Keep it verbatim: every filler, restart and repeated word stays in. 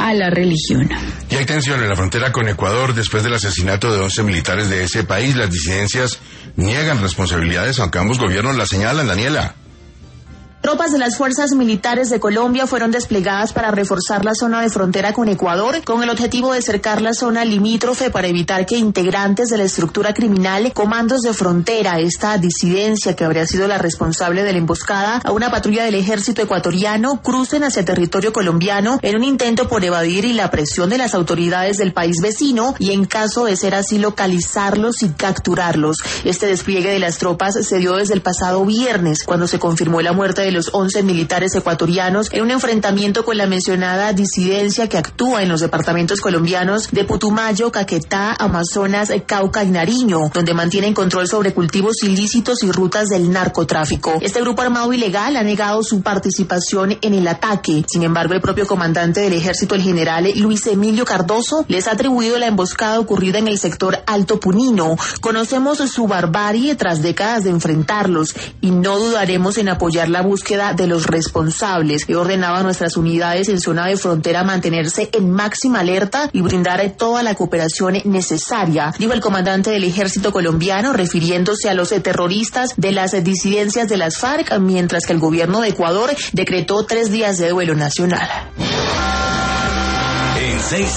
a la religión. Y hay tensión en la frontera con Ecuador después del asesinato de once militares de ese país. Las disidencias niegan responsabilidades, aunque ambos gobiernos las señalan. Daniela. Tropas de las fuerzas militares de Colombia fueron desplegadas para reforzar la zona de frontera con Ecuador, con el objetivo de cercar la zona limítrofe para evitar que integrantes de la estructura criminal Comandos de Frontera, esta disidencia que habría sido la responsable de la emboscada a una patrulla del ejército ecuatoriano, crucen hacia territorio colombiano en un intento por evadir y la presión de las autoridades del país vecino y, en caso de ser así, localizarlos y capturarlos. Este despliegue de las tropas se dio desde el pasado viernes, cuando se confirmó la muerte de los once militares ecuatorianos en un enfrentamiento con la mencionada disidencia que actúa en los departamentos colombianos de Putumayo, Caquetá, Amazonas, Cauca y Nariño, donde mantienen control sobre cultivos ilícitos y rutas del narcotráfico. Este grupo armado ilegal ha negado su participación en el ataque. Sin embargo, el propio comandante del ejército, el general Luis Emilio Cardoso, les ha atribuido la emboscada ocurrida en el sector Alto Punino. Conocemos su barbarie tras décadas de enfrentarlos y no dudaremos en apoyar la búsqueda de los responsables. He ordenado a nuestras unidades en zona de frontera mantenerse en máxima alerta y brindar toda la cooperación necesaria, dijo el comandante del ejército colombiano, refiriéndose a los terroristas de las disidencias de las FARC, mientras que el gobierno de Ecuador decretó tres días de duelo nacional. En seis